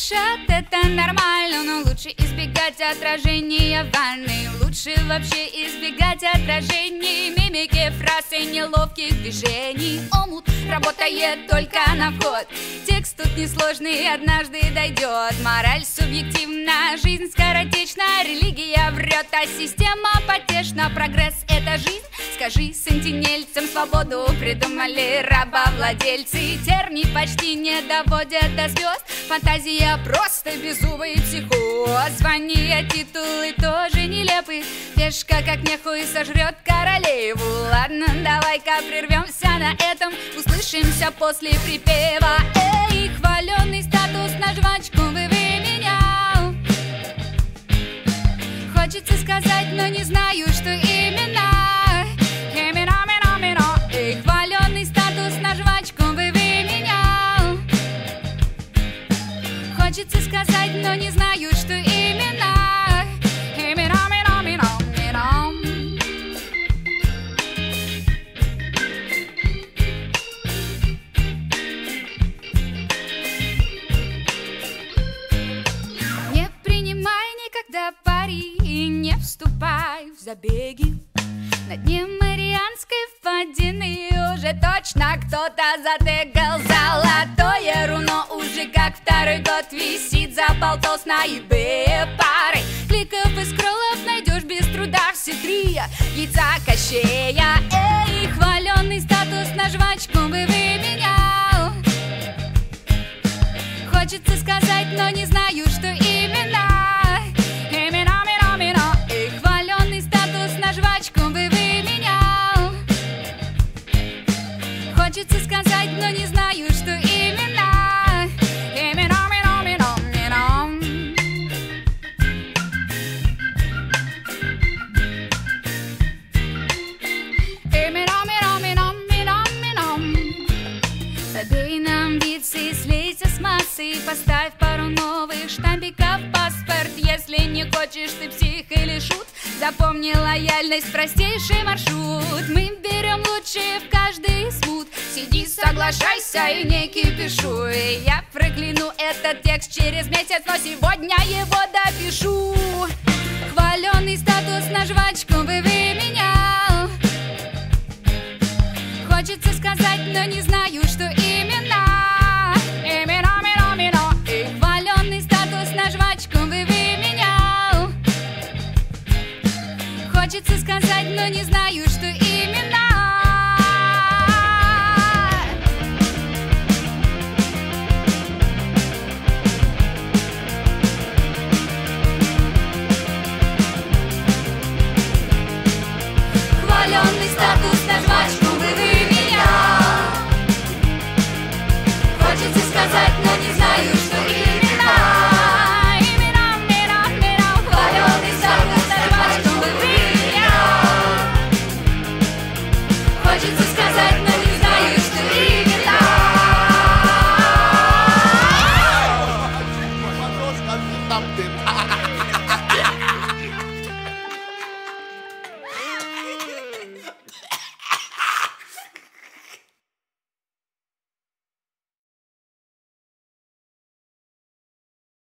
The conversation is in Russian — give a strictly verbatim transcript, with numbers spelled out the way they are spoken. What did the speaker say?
дышат, это нормально, но лучше избегать отражения в ванной. Лучше вообще избегать отражений, мимики, фраз и неловких движений. Омут работает только на вход, текст тут несложный, однажды дойдет. Мораль субъективна, жизнь скоротечна, религия врет, а система потешна. Прогресс — это жизнь, скажи сентинельцам, свободу придумали рабовладельцы. Терний почти не доводят до звезд, фантазия просто беззубый психоз. Звания, титулы тоже нелепы, пешка как нехуй сожрет королеву. Ладно, давай-ка прервемся на этом, услышимся после припева. Эй, хваленый статус на жвачку бы выменял. Хочется сказать, но не знаю, что именно. Эй, хваленый статус на жвачку бы выменял. Хочется сказать, но не знаю, что именно. Не принимай никогда пари и не вступай в забеги. На дне Марианской впадины уже точно кто-то затегал. Золотое руно уже как второй год висит за полтос на eBay парой. Кликов и скроллов найдешь без труда все три яйца Кощея. Эй, хваленый статус на жвачку бы выменял. Хочется сказать, но не знаю, что именно. Эй, хваленый статус на жвачку бы выменял. Хочется сказать, но не знаю, что именно. Забей на амбиции, слейся с массой, поставь пару новых штампиков в паспорт. Если не хочешь ты псих или шут, запомни лояльность, простейший маршрут. Мы берем лучшее в каждый смут. Сиди, соглашайся и не кипишуй. Я прокляну этот текст через месяц, но сегодня его допишу. Хваленый статус на жвачку бы выменял. Хочется сказать, но не знаю, что именно. Эй, хваленый статус на жвачку бы выменял. Хочется сказать, но не знаю, что именно. Хваленный статус на жвачку бы выменял. Хочется сказать, но не знаю, что именно. Хваленый статус на жвачку бы выменял. Хочется сказать, но не знаю, что именно. Там ты.